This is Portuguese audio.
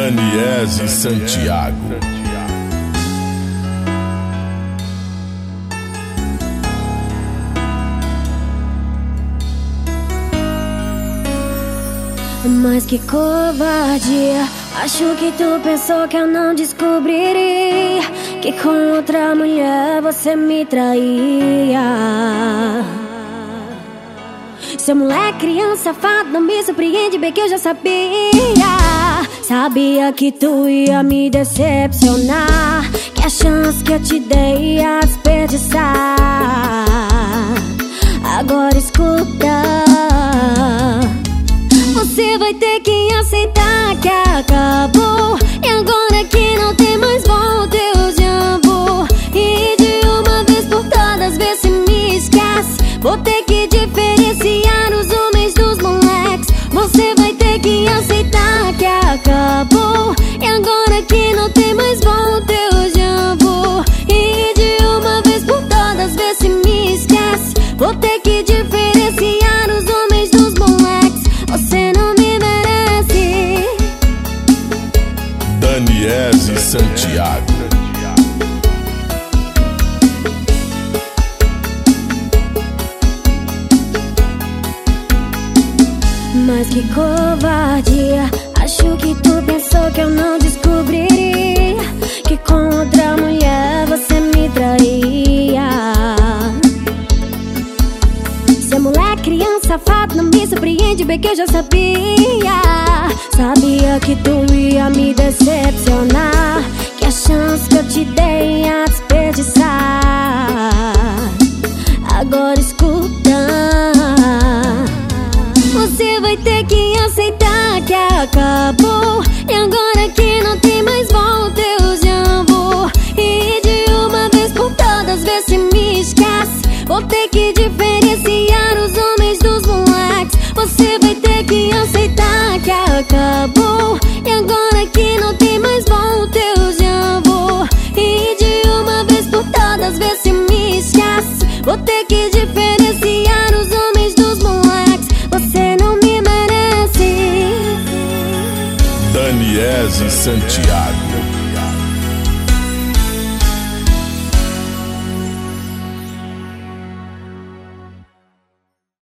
Daniese Santiago. Mas que covardia, acho que tu pensou que eu não descobriria que com outra mulher você me traía. Seu moleque, criança, safado, não me surpreende, bem que eu já sabia. Sabia que tu ia me decepcionar, que a chance que eu te dei ia desperdiçar. Agora escuta, você vai ter que aceitar que acabou, e agora que não tem mais volta eu já vou. E de uma vez por todas, vê se me esquece. Vou ter que diferenciar os homens dos moleques. Você vai ter que aceitar que acabou, e agora que não tem mais volta eu já vou. E de uma vez por todas, vê se me esquece. Vou ter que diferenciar os homens dos moleques. Você não me merece. Daniese Santiago. Mas que covardia, acho que tu pensou que eu não descobriria que com outra mulher você me traía. Seu moleque, criança, safado, não me surpreende, bem que eu já sabia. Sabia que tu ia me decepcionar, que a chance que eu te dei ia desperdiçar. Agora escuta, você vai ter que aceitar que acabou, e agora que não tem mais volta eu já vou. E de uma vez por todas, vê se me esquece. Vou ter que diferenciar os homens dos moleques. Você vai ter que aceitar que acabou, e agora que não tem mais volta eu já vou. E de uma vez por todas, vê se me esquece. Vou ter que diferenciar os homens dos moleques. Você não me merece. Daniese Santiago.